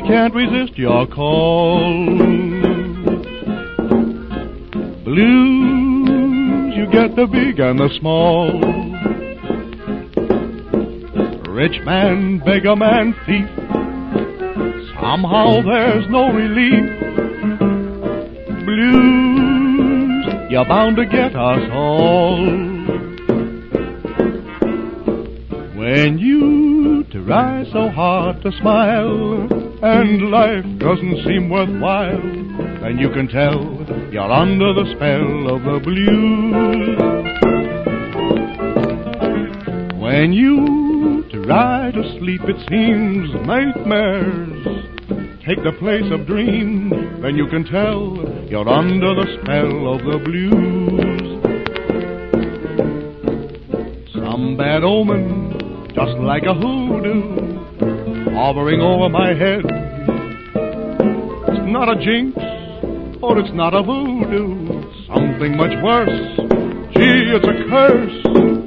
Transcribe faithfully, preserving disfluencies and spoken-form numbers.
can't resist your call. Blues, you get the big and the small. Rich man, beggar man, thief, somehow there's no relief. Blues, you're bound to get us all. When you try so hard to smile and life doesn't seem worthwhile, then you can tell you're under the spell of the blues. When you try to sleep, it seems nightmares take the place of dreams, then you can tell you're under the spell of the blues. Some bad omen, just like a hoodoo, hovering over my head. It's not a jinx, or it's not a voodoo, something much worse. Gee, it's a curse